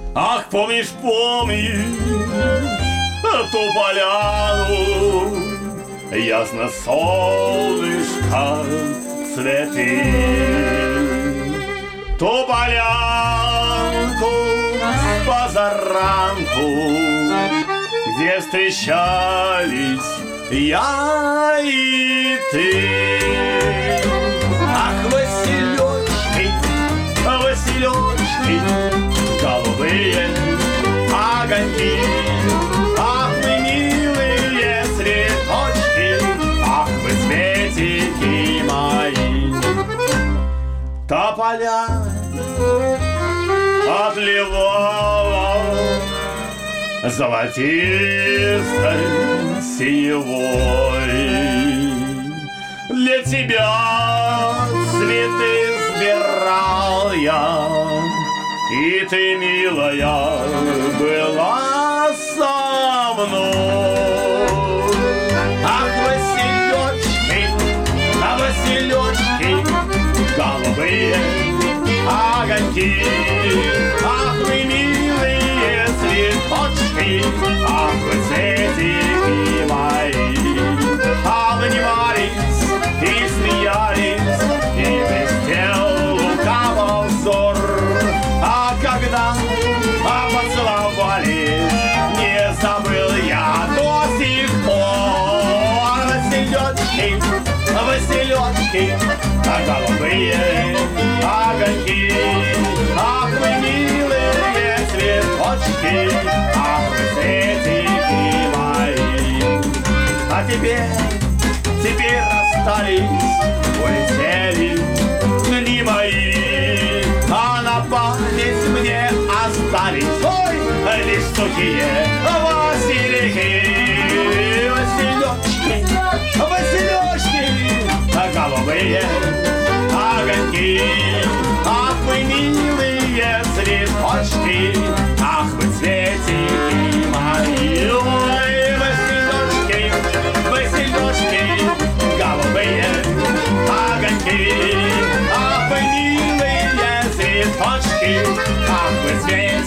Ах, помнишь ту поляну, ясно солнышко цветы, ту полянку с позаранку, где встречались я и ты. Ах, Василёчки, Василёчки, голубые огоньки, ах, вы милые цветочки, ах, вы цветики мои. Тополя отливала золотистой синевой. Для тебя цветы сбирал я, и ты, милая, была со мной. Ах, Василёчки, Василёчки, голубые огоньки, ах, вы милые цветочки, ах, вы цветики мои. Обнимались и смеялись, и блестел лукаво взор. А когда поцеловались, не забыл я до сих пор. Василёчки, Василёчки, голубые огоньки, ах, вы милые цветочки, ах, вы цветики мои. А теперь расстались, улетели дни мои, а на память мне остались, ой, лишь сухие васильки. Василёчки, Василёчки, голубые огоньки, ах, вы милые цветочки, ах, вы цветики мои. Ой, Василёчки, Василёчки, голубые огоньки, ах, вы милые цветочки, ах, вы цветики.